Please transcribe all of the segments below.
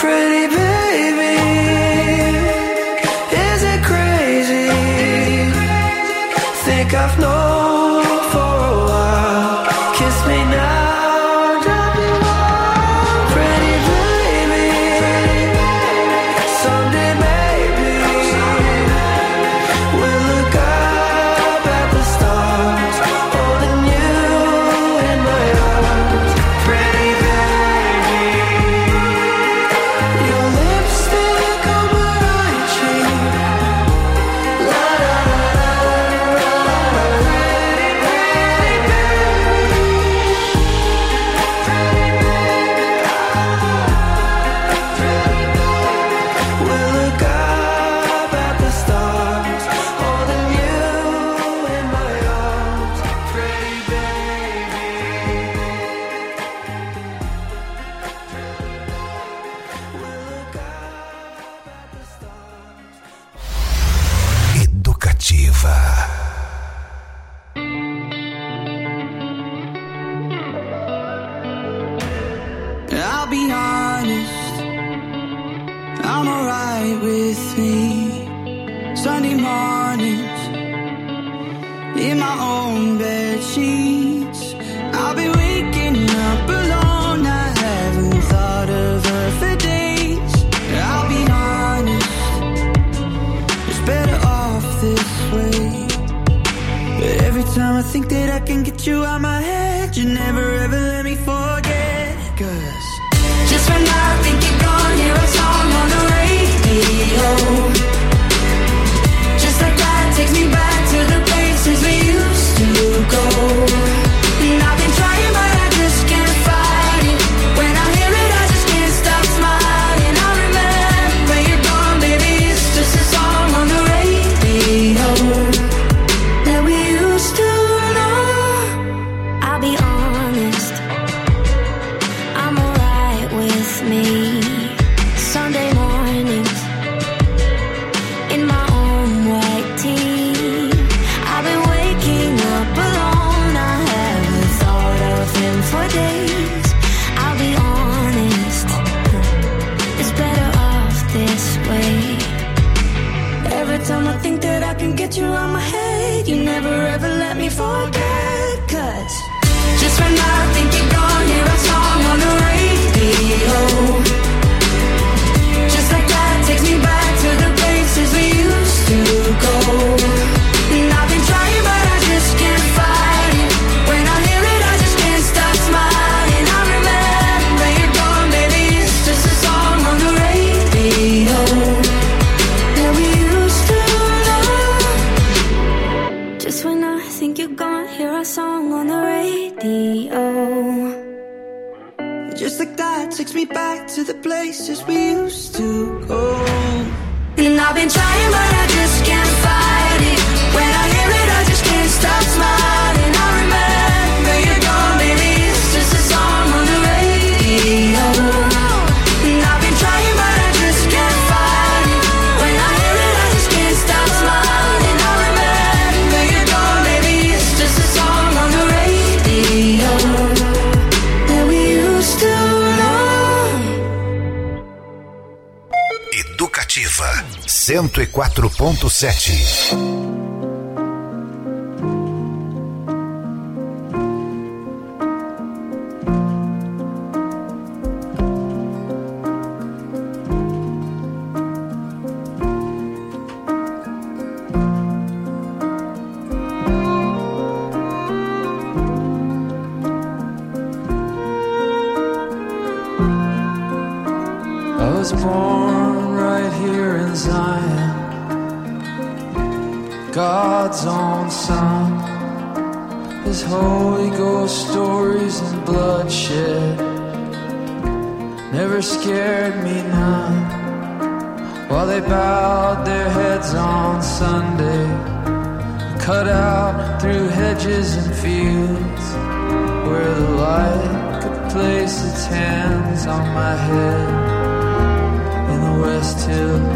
Pretty baby, is it crazy? Think I've known for a while. Kiss me now, drive me wild. Pretty baby, someday maybe we'll look up at the stars, holding you in my arms. Pretty baby, your lipstick on my right cheek. La la la la la la. Pretty baby, we'll look up at the stars, holding you in my arms. Pretty baby, we'll look up at the stars. Educativa. I'll be honest, I'm alright with me. Sunday mornings, in my own bed sheets. I'll be waking up alone, I haven't thought of her for days. I'll be honest, it's better off this way. But every time I think that I can get you out my head, you never ever let me forget. 'Cause just when I think you're gone, hear a song on the radio. Just like that takes me back to the places we used to go. And I've been trying but I just can't fight it. When I hear it I just can't stop smiling. I remember you're gone, baby, it's just a song on the radio that we used to know. I'll be honest, I'm alright with me. Sunday mornings, in my own white tee. I've been waking up alone, I haven't thought of him for days. I'll be honest, it's better off this way. Every time I think that I can get you out my head, you never ever let me forget. 'Cause just when I think you're gone, hear a song on the radio. Just like that takes me back to the places we used to go. And I've been trying but I just can't fight it. When I hear it I just can't stop smiling. I remember you're gone, baby, it's just a song on the radio that we used to know. Just when I think you're gone, hear a song on the radio. Just like that takes me back to the places we used to go. And I've been trying but I just can't fight it. When I hear it I just can't stop smiling. I remember you're gone, baby, it's just a song on the radio. And I've been trying but I just can't fight it. When I hear it I just can't stop smiling. I remember you're gone, baby, it's just a song on the radio that we used to know. Educativa 104.7. I was born right here in Zion, God's own son. His Holy Ghost stories and bloodshed never scared me none. While they bowed their heads on Sunday, cut out through hedges and fields, where the light could place its hands on my head in the West Hills.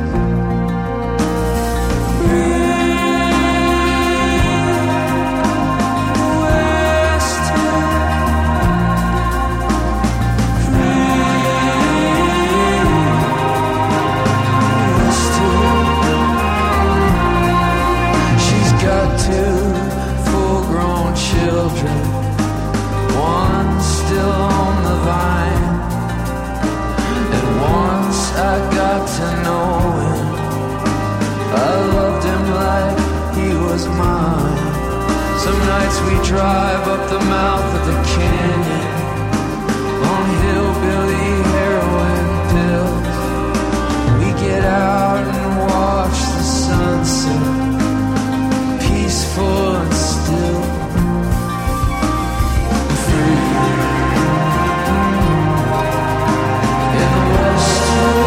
West Hills. drive up the mouth of the canyon on hillbilly heroin pills. We get out and watch the sunset, peaceful and still. Free in the west.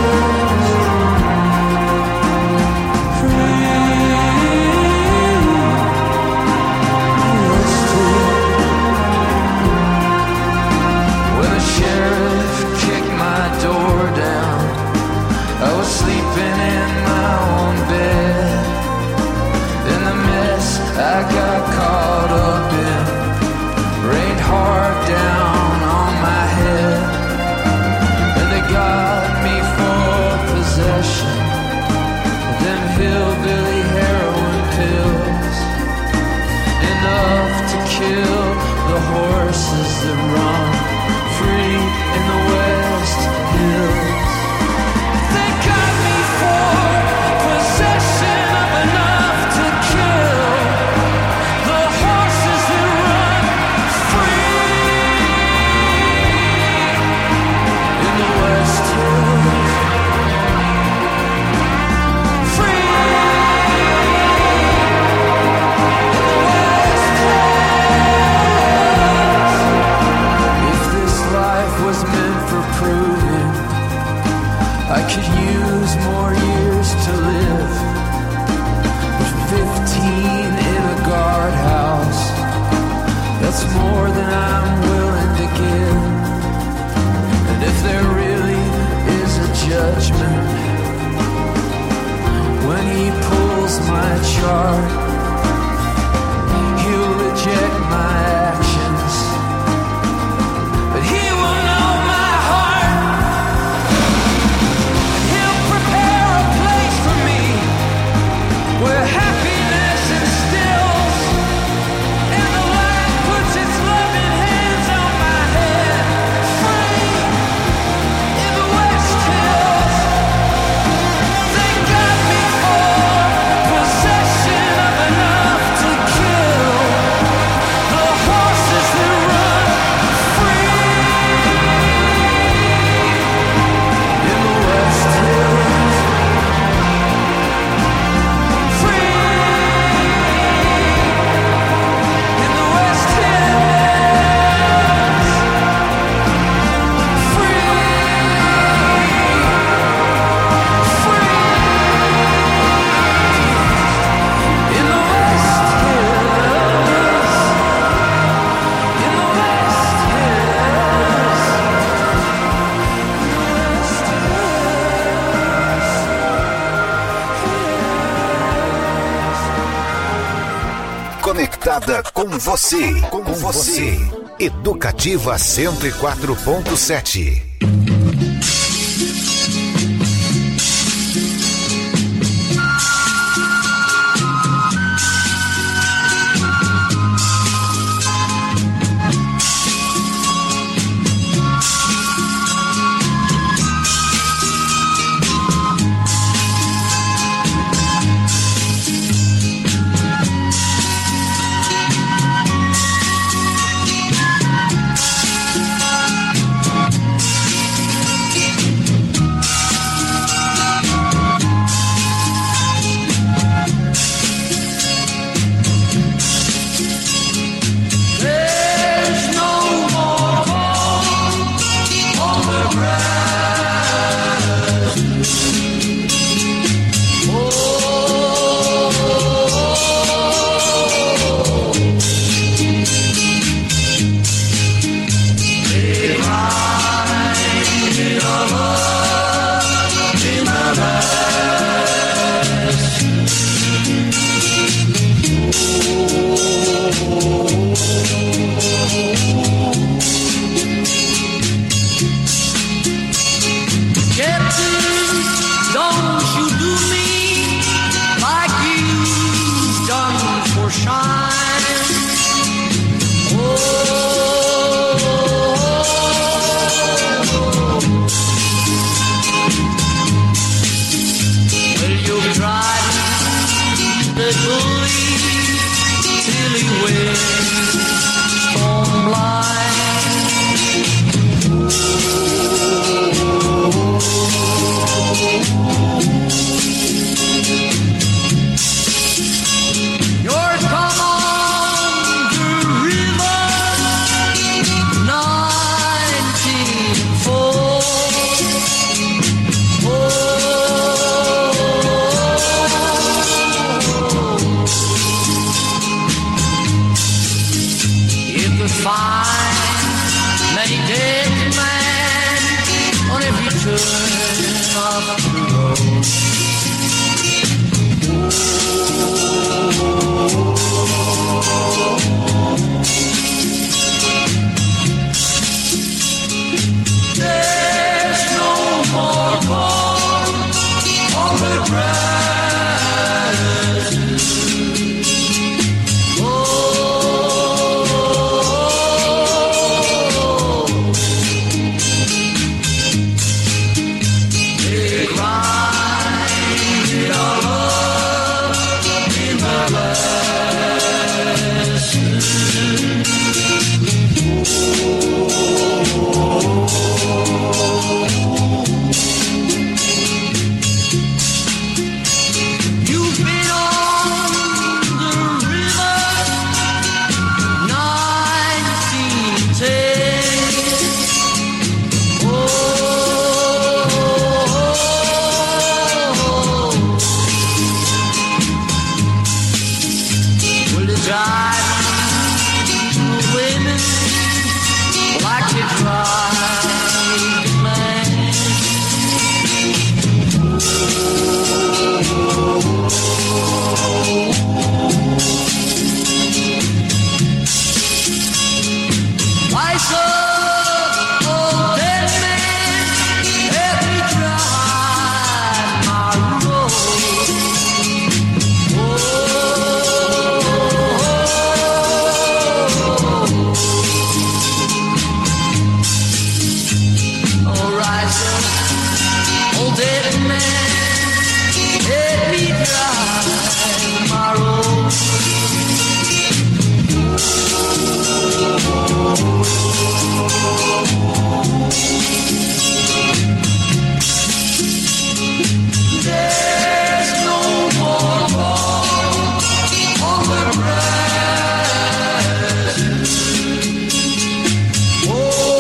I was sleeping in my own bed. In the mess I got caught up in rained hard down on my head. And they got me for possession of them hillbilly heroin pills, enough to kill the horses that run free in the West Hills. I could use more years to live, but 15 in a guardhouse, that's more than I'm willing to give. And if there really is a judgment, when he pulls my chart, he'll reject my actions, but he will know my heart. Where happiness instills, and the light puts its loving hands on my head. Free in the West Hills. They got me for possession of enough to kill the horses that run free in the West Hills. Conectada com você, Educativa 104.7. off the road. There's no more corn on the grass. Oh, they grind it all up in molasses. You've been on the river 1910. Oh, well, the driving women like to drive the man. Why's up, old dead man, let me drive my road. Oh, rise up, old dead man, let me drive my road. There's no more corn on the grass. Oh,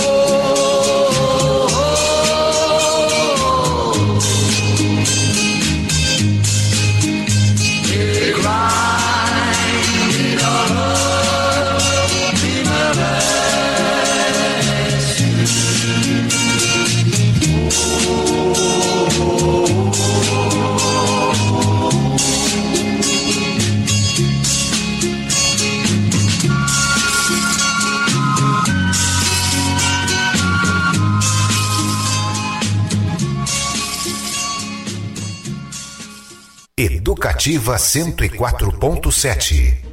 they grind it all up in molasses. Educativa 104.7.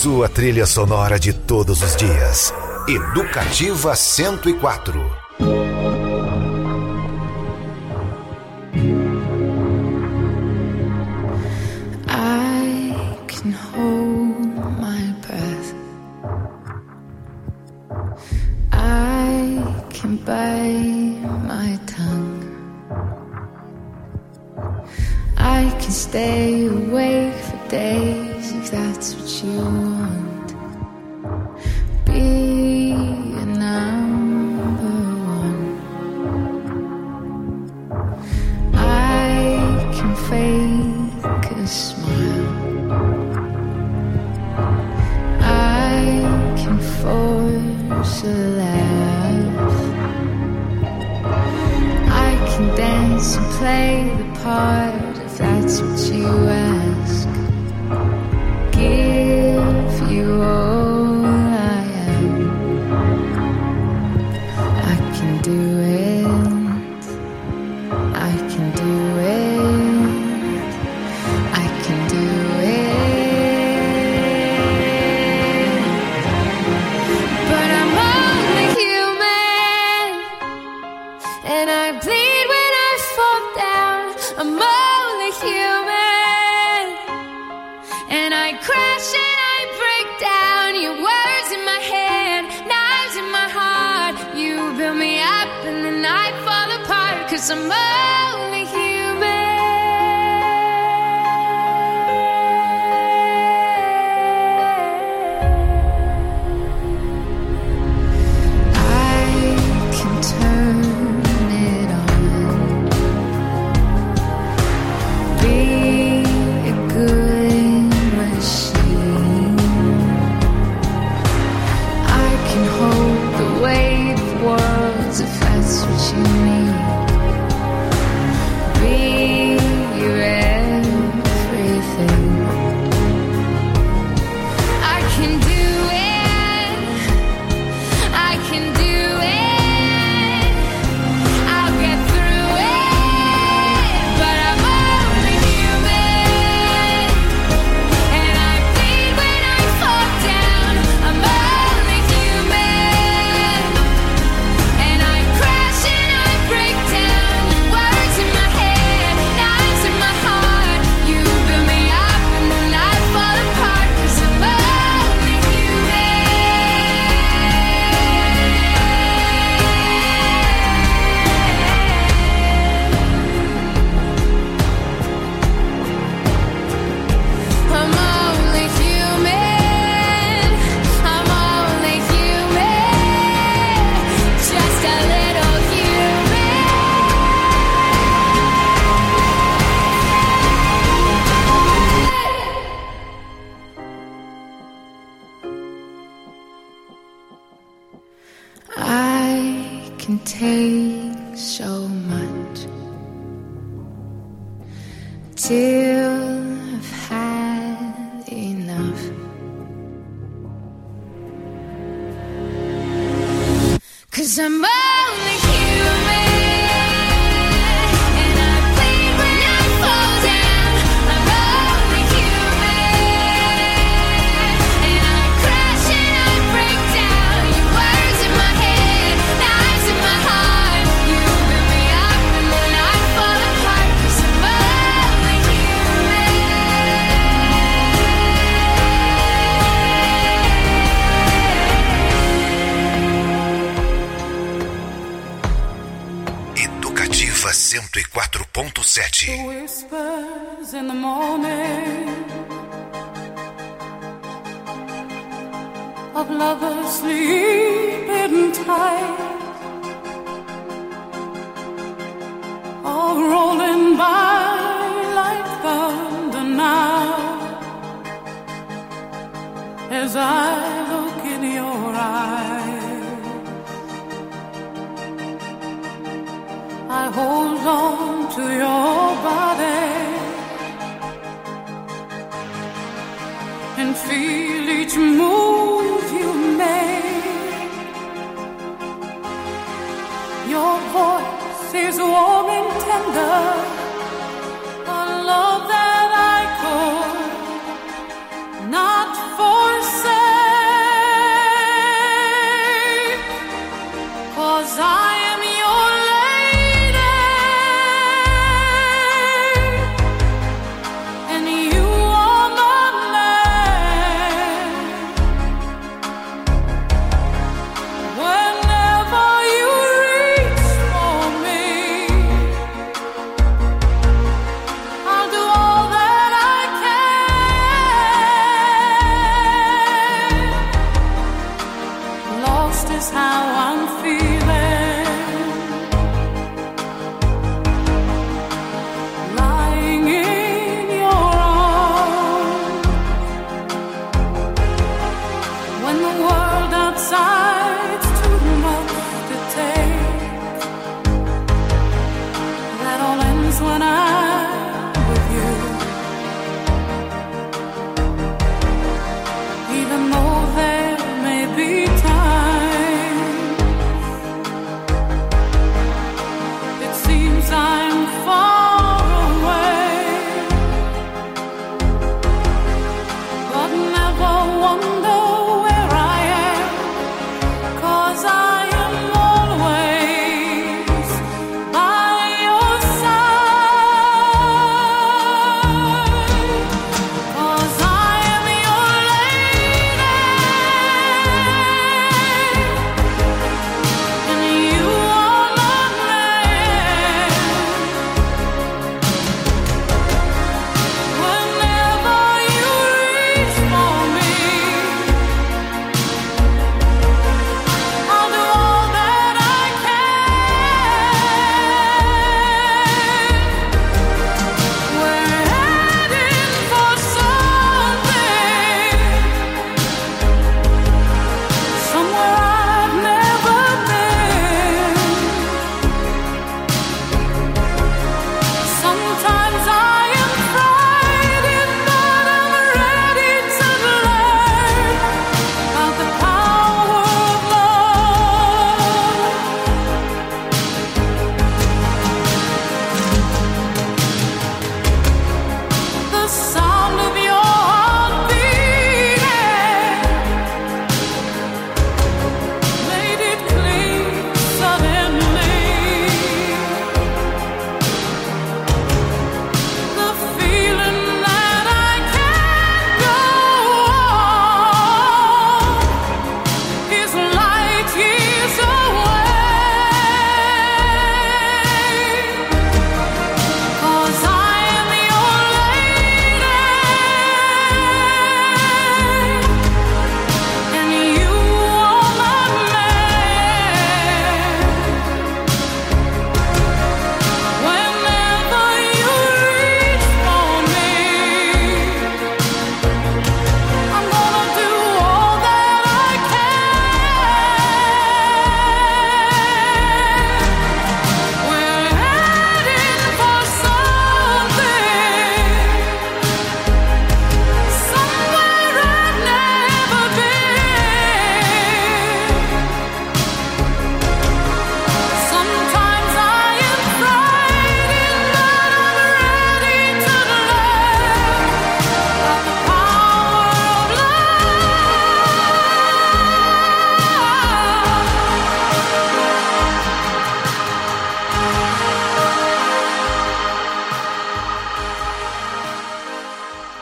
sua trilha sonora de todos os dias. Educativa 104. I can hold my breath. I can bite my tongue. I can stay awake for days if that's what you want. Be a number one. I can fake a smile. I can force a laugh. I can dance and play the part if that's what you ask. Give you all I am. I can do it. I can do it. I can do it. But I'm only human, and I bleed when I fall down. I'm only human, and I crash and I break down. Your words in my head, knives in my heart. You build me up and then I fall apart, 'cause I'm only human. I can turn it on. Be a good machine. I can hold the weight of worlds if that's what you need. Be your everything. I can do it. I can do it. I'll get through it. But I'm only human, and I bleed when I fall down. I'm only human, and I crash and I break down. Words in my head, knives in my heart. You build me up and then I fall apart, 'cause I'm only human. I'm only human. I'm only human. Just a little human. I can take so much till I've had enough. 'Cause I'm only human, and I bleed when I fall down. I'm only human, and I crash and I break down. Your words in my head, knives in my heart. You build me up and then I fall apart, 'cause I'm only Educativa 104.7. The whispers in the morning of lovers sleeping tight are rolling by like thunder now, as I look in your eyes. I hold on to your body and feel each move you make. Your voice is warm and tender, a love that I could not forsake.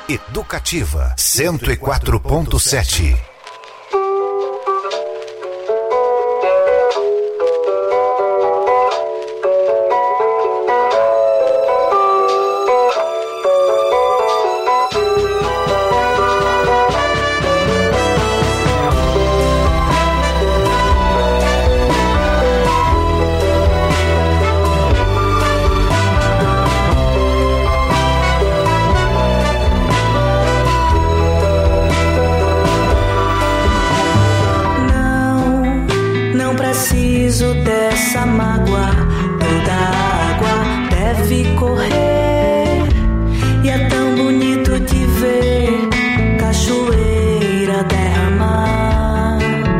Educativa 104.7. Dessa mágoa, toda água deve correr. E é tão bonito de ver cachoeira derramar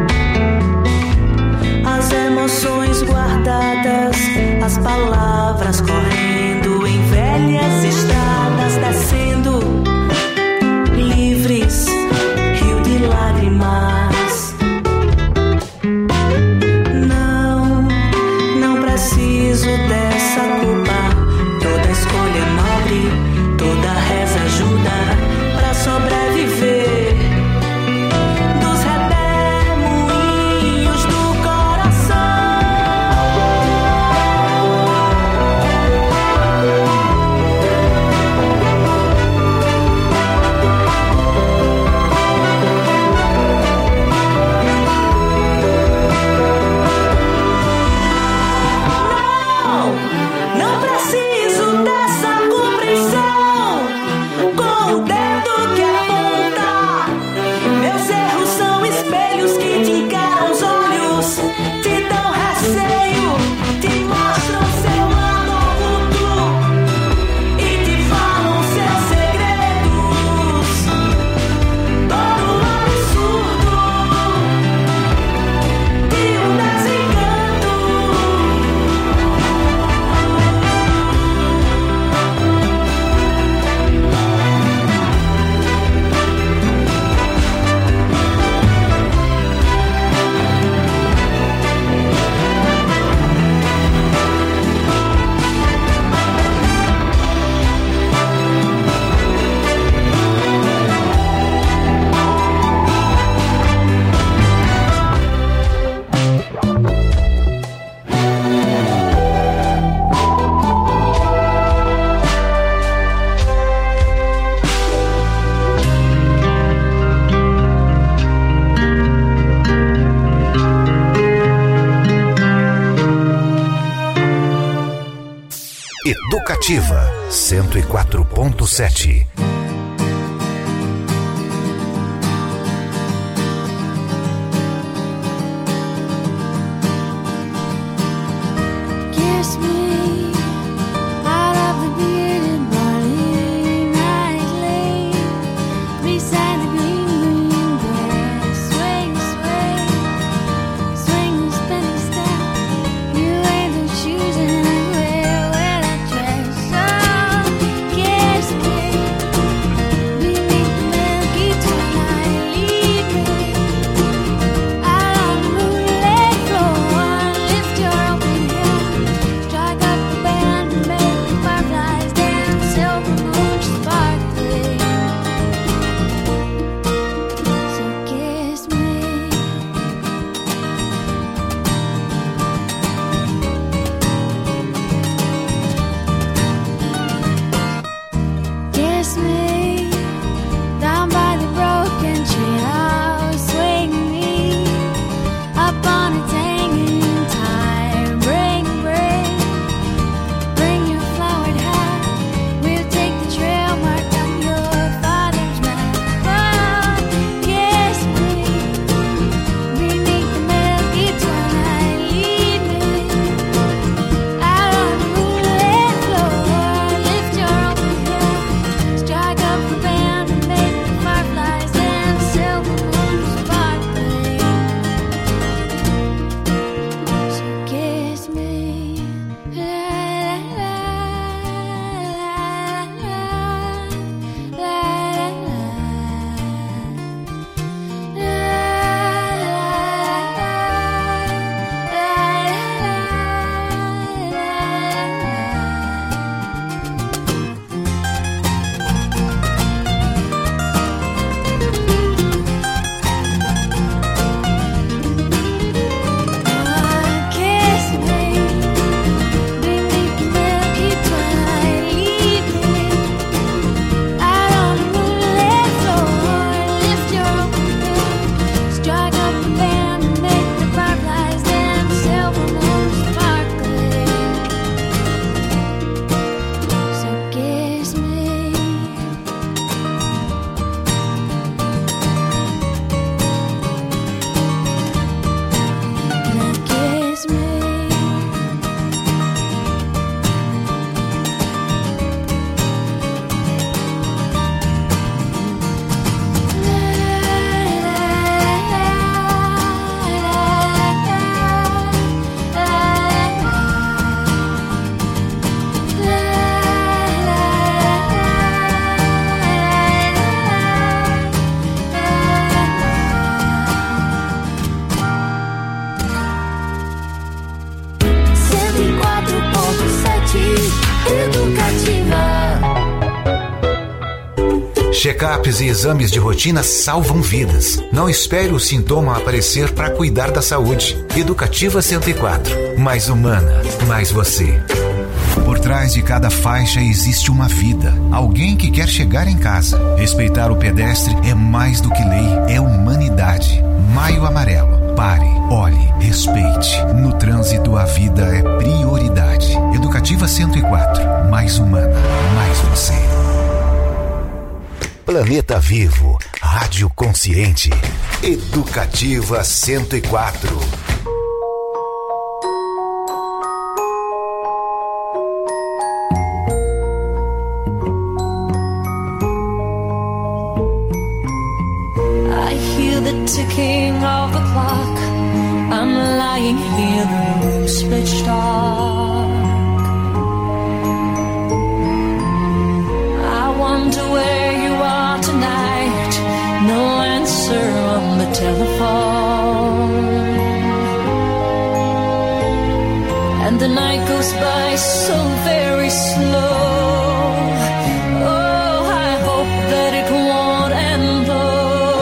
as emoções guardadas, as palavras correndo em velhas estradas, descendo livres, rio de lágrimas. Preciso dessa culpa, toda escolha é nobre, toda reza ajuda pra sobreviver dos redemoinhos do coração. Não preciso dessa compreensão com o dedo que aponta. Meus erros são espelhos que te encaram os olhos, te dão receio, te mostram seu lado oculto e te falam seus segredos. Todo absurdo de um desencanto. Educativa 104.7. Kiss me out of the bearded barley nightly beside the green grass. Swing, swing, swing the spinning step. You wear the shoes and I wear the dress. So kiss me Check-ups e exames de rotina salvam vidas. Não espere o sintoma aparecer para cuidar da saúde. Educativa 104. Mais humana, mais você. Por trás de cada faixa existe uma vida. Alguém que quer chegar em casa. Respeitar o pedestre é mais do que lei, é humanidade. Maio Amarelo. Pare, olhe, respeite. No trânsito, a vida é prioridade. Educativa 104. Mais humana, mais você. Planeta Vivo. Rádio Consciente. Educativa 104. Ticking of the clock, I'm lying here, the room's pitch dark. I wonder where you are tonight. No answer on the telephone, and the night goes by so very slow. Oh, I hope that it won't end though.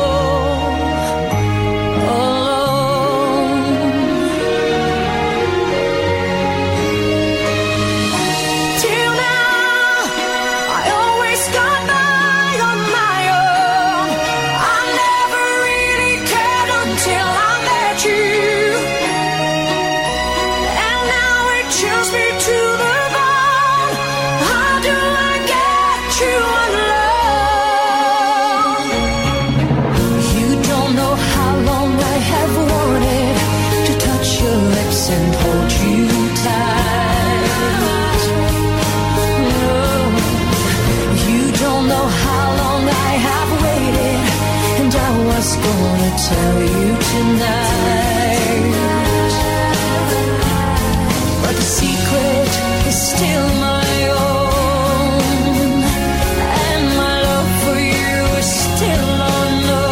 And hold you tight. Oh, you don't know how long I have waited, and I was gonna tell you tonight, but the secret is still my own, and my love for you is still unknown.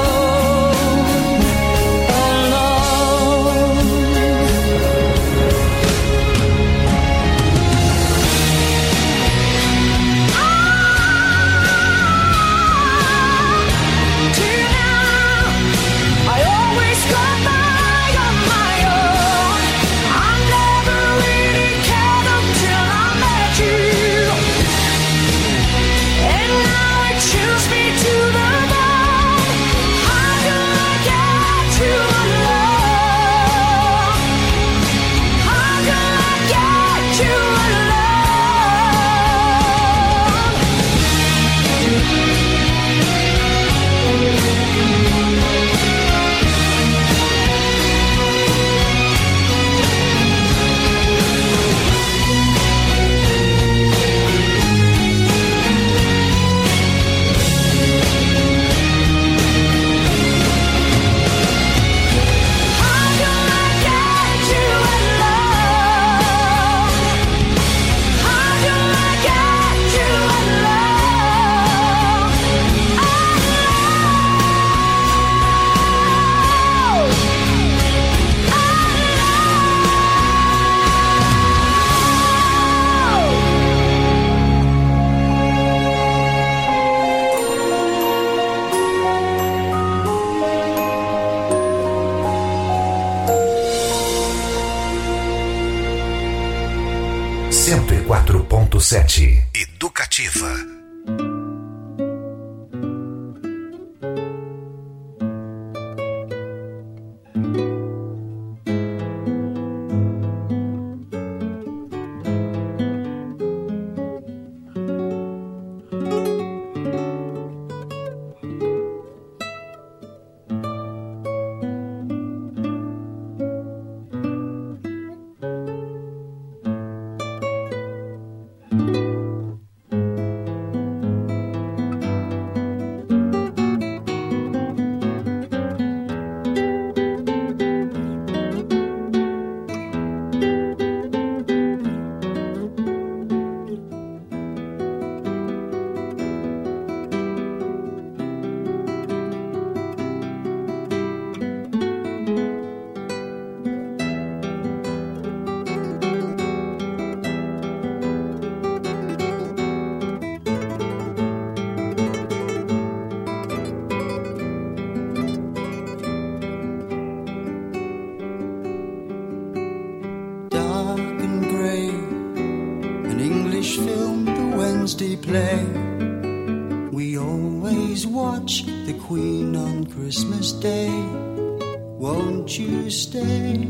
Educativa. Please watch the Queen on Christmas Day. Won't you stay?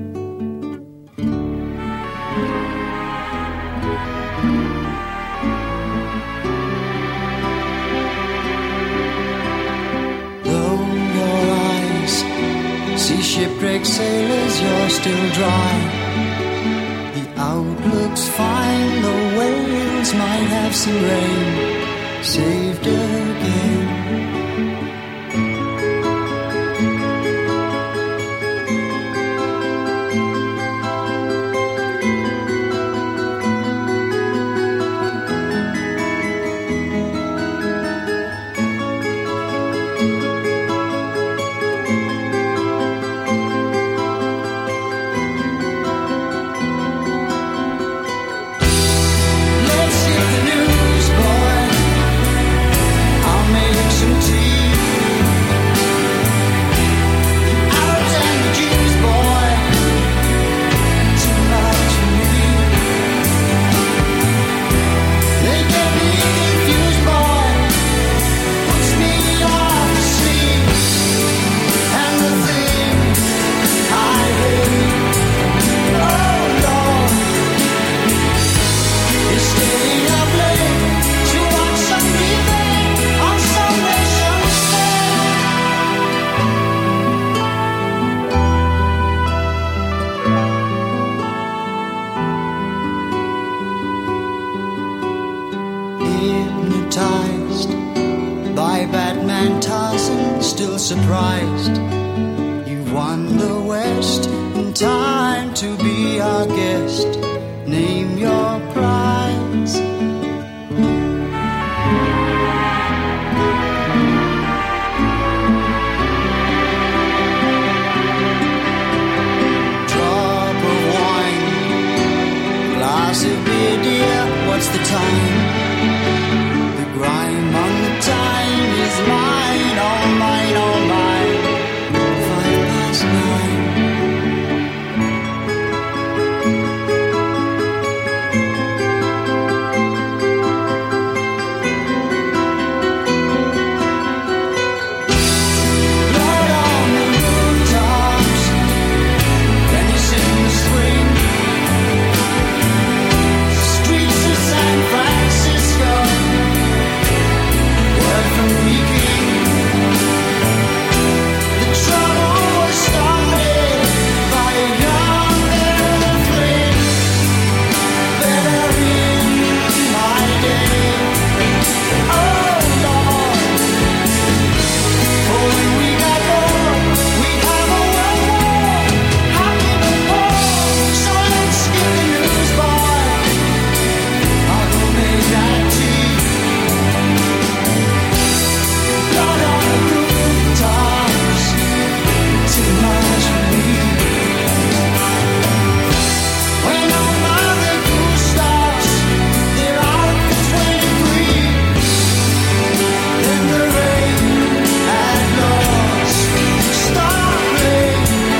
Though your eyes see shipwrecked sailors, you're still dry. The outlook's fine, the whales might have some rain. Saved again. Let's get the news, boy. I'll make some tea. The Arabs and the Jews, boy, too much for me. They get me confused, boy, puts me off to sleep. And the thing I hate, oh Lord, is staying up late to watch some debate on some nation hypnotized by Batman Tarzan, still surprised. You've won the West in time to be our guest. Name your prize. Drop of wine, glass of beer, dear, what's the time? The grime on the time is mine, all mine, all mine. 9:05. Blood on the rooftops, Venice in the spring. Streets of San Francisco, word from Peking. The trouble was started by a young little flame. Better in my day. Oh Lord, for when we got bored, we'd have a world war. Happy before, so let's get the news, boy. I'll go make that tea. Blood on the rooftops, too much for me. When all mother goose stops, they're out for 23. Then the rain had lost starting.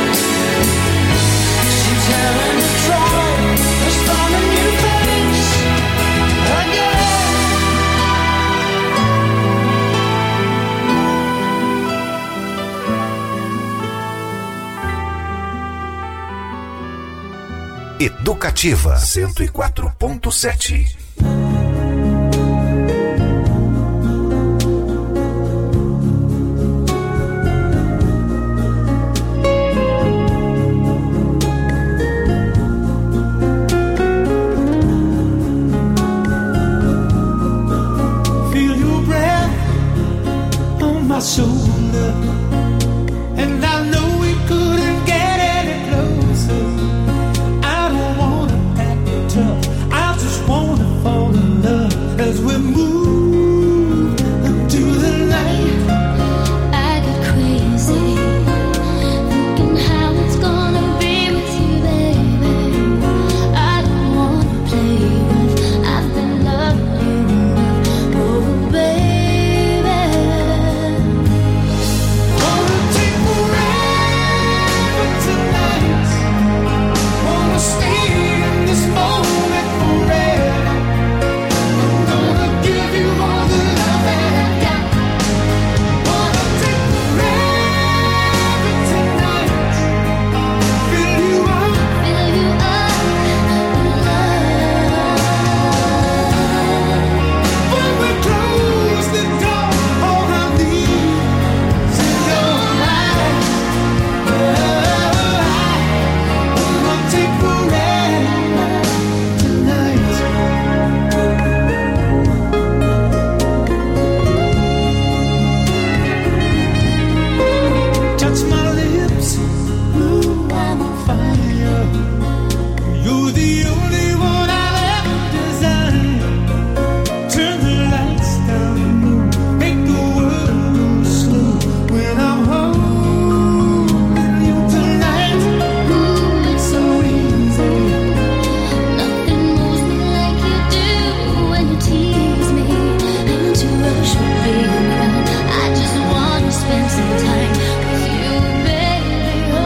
She's having to try to start a new face again. Educativa 104.7. Feel your breath on my shoulder, and I know we couldn't get any closer. I don't wanna act tough, I just wanna fall in love as we move into the night. I get crazy thinking how it's gonna be with you, baby. I don't wanna play rough. I've been loving you enough, oh baby. Wanna take forever. some time with you, baby. Oh,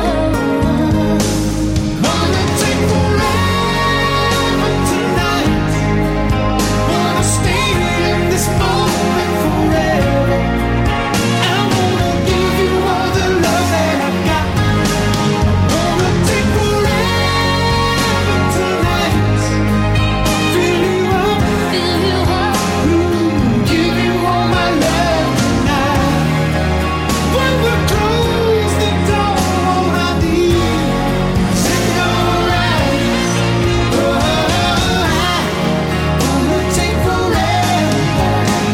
Wanna take forever tonight. Wanna stay in this moment forever. I wanna give you all the love that I got. Wanna take forever tonight. Fill you up, fill you up. give you all my love tonight. When we close the door, all I need is your eyes. Oh, I wanna take forever.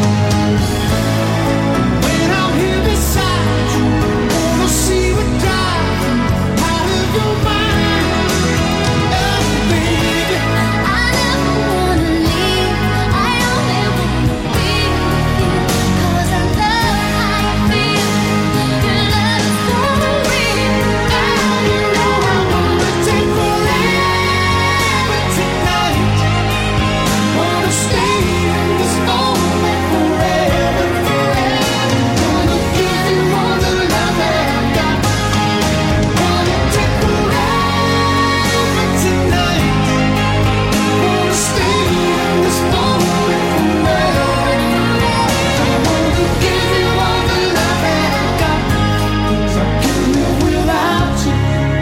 When I'm here beside you, wanna see what drives you out of your mind. Oh, baby. I never wanna leave. I only wanna be with you, 'cause I love how you feel. Your love is so real. You know I wanna take forever tonight. Wanna stay in this moment forever, forever. Wanna give you all the love that I got. Wanna take forever tonight. Wanna stay in this moment forever. I wanna give you all the love that I got. 'Cause I can't live without you.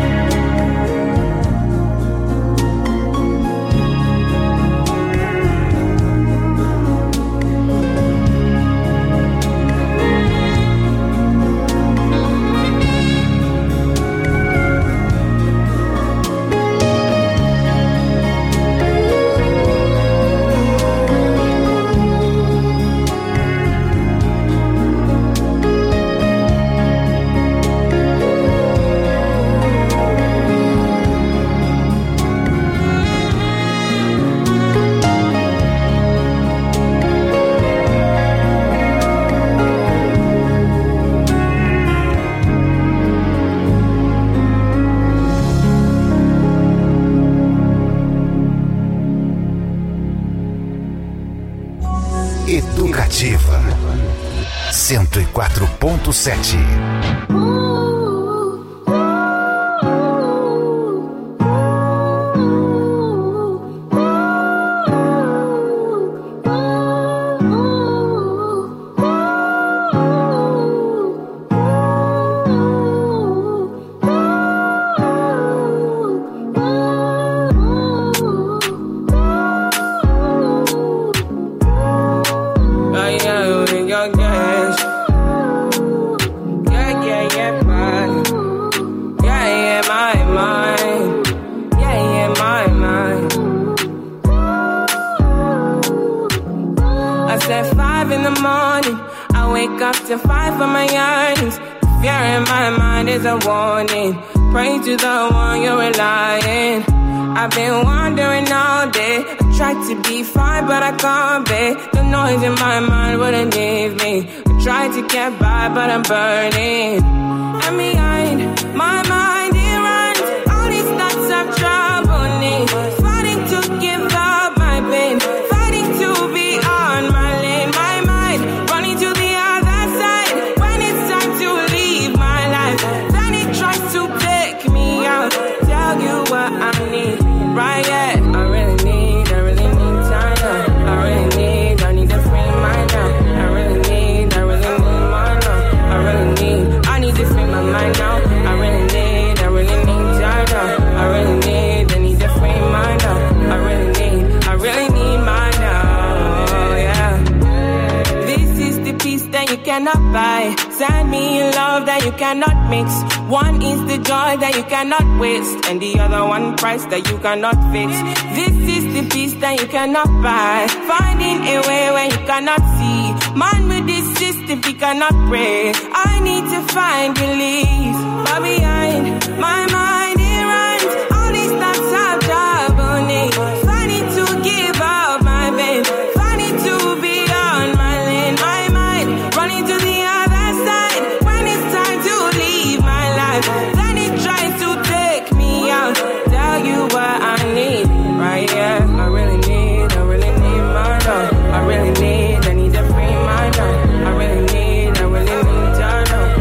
Educativa 104.7. I said 5 in the morning, I wake up to fight for my yearnings. Fear in my mind is a warning. Pray to the one you're relying. I've been wandering all day. I tried to be fine, but I can't be. The noise in my mind wouldn't leave me. I tried to get by, but I'm burning. And behind my mind, it runs all these thoughts of trouble me. Fighting to give up my pain. Fighting to be on my lane. My mind running to the other side. When it's time to leave my life, then it tries to take me out. Tell you what I need. Right, yeah, I really need time now. I need to free mind now. I really need mine now. I need to free my mind now. I really need time now. I need to free mind now. I really need mine now, yeah. This is the peace that you cannot buy. Send me love that you cannot mix. One is the joy that you cannot waste, and the other one price that you cannot fix. This is the peace that you cannot buy. Finding a way where you cannot see. Man with this system, he cannot pray. I need to find release. But behind my mind, it runs all these thoughts of trouble me. Fighting to give up my pain. Fighting to be on my lane. My mind running to the other side. When it's time to leave my life, then it tries to take me out. Tell you what I need, right? Yeah, I really need my love. I need to free my love. I really need time now.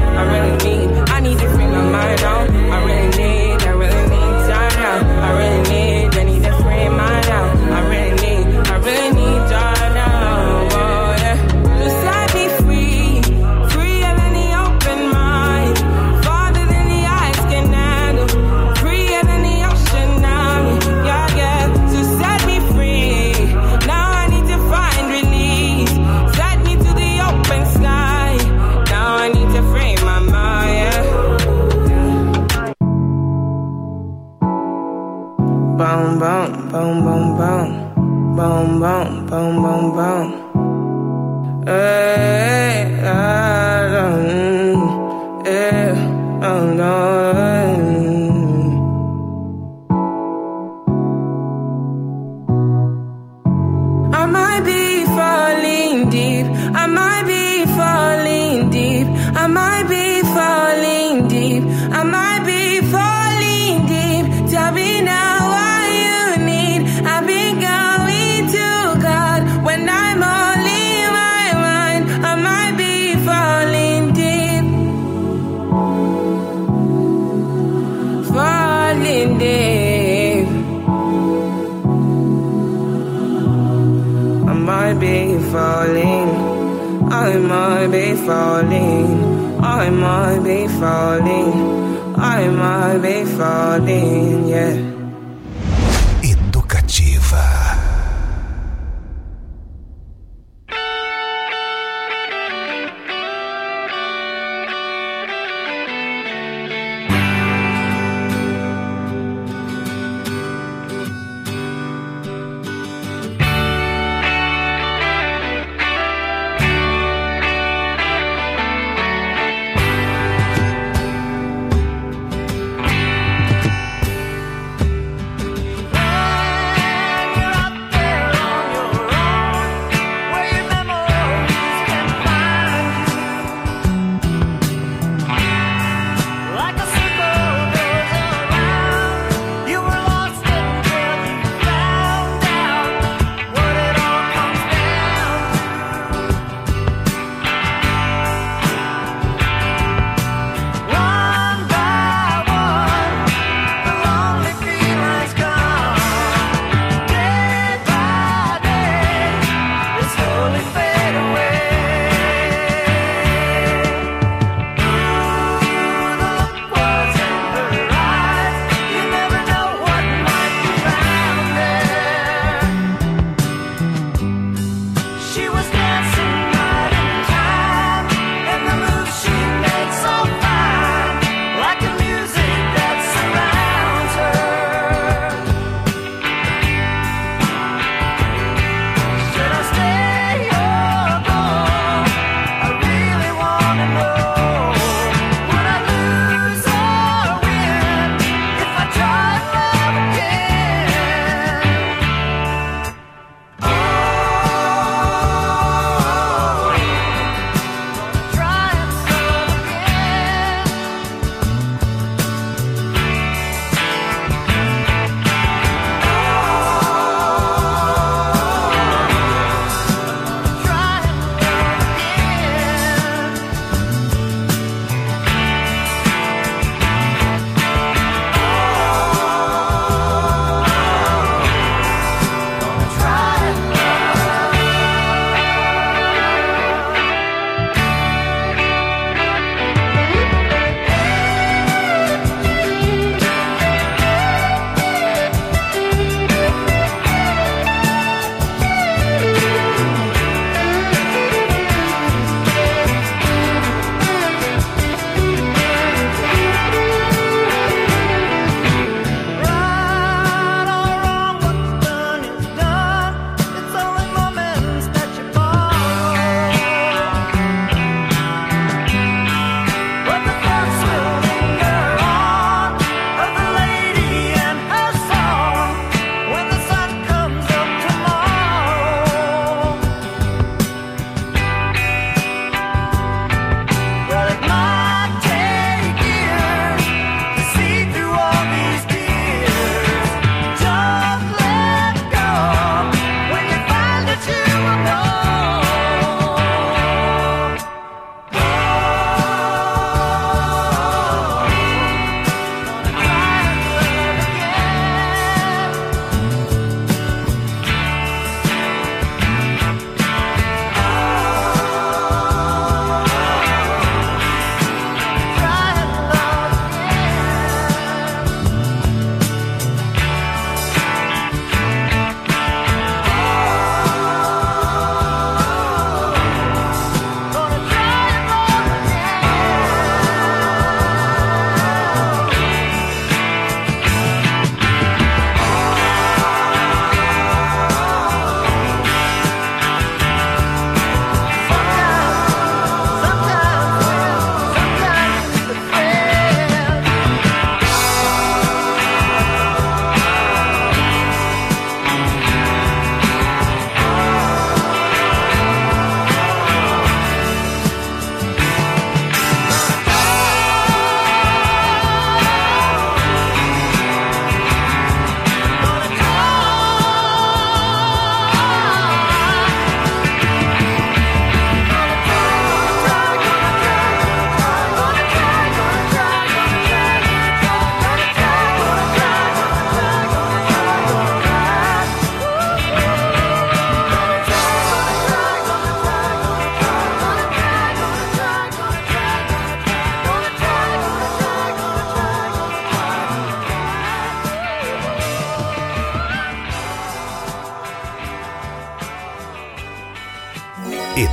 I might be falling deep. I might be falling deep. I might be falling deep. I might be falling deep. Tell me now what you need. I've been going to God when I'm all in my mind. I might be falling deep. Falling deep. I might be falling. I might be falling. I might be falling. I might be falling, yeah. Educativa.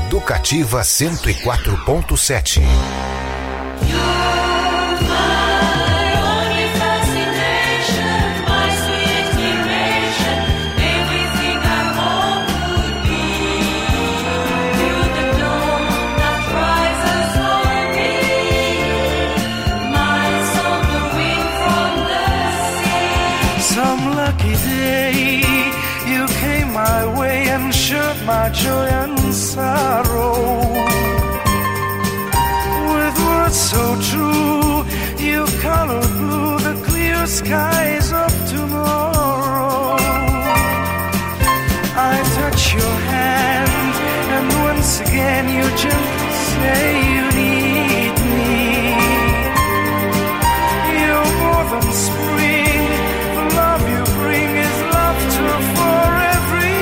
Educativa 104.7. My joy and sorrow with words so true, you color blue the clear skies of tomorrow. I touch your hand and once again you gently say you need me. You're more than spring, the love you bring is laughter for every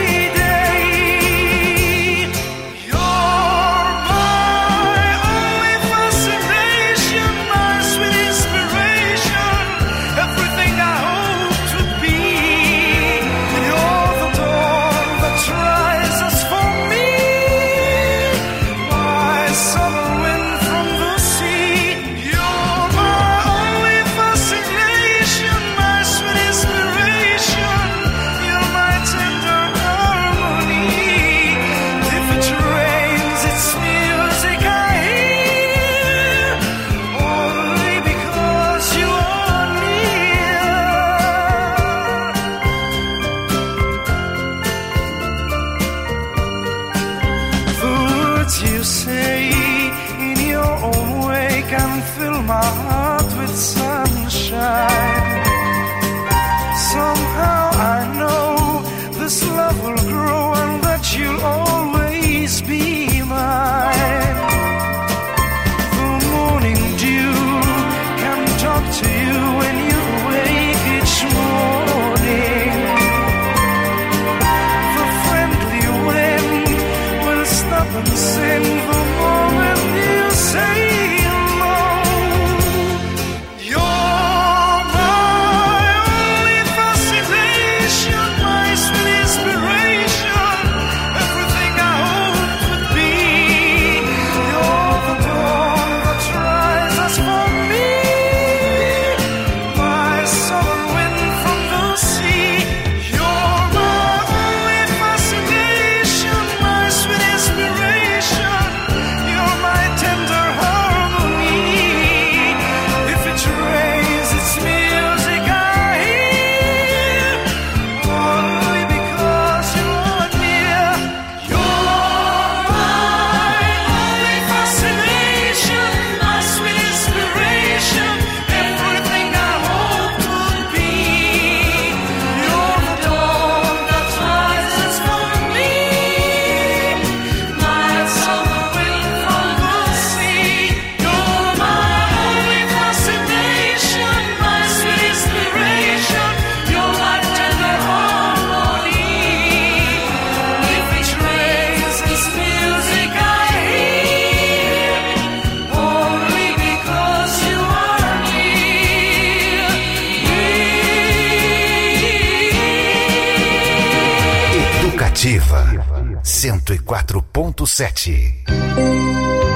Educativa 104.7.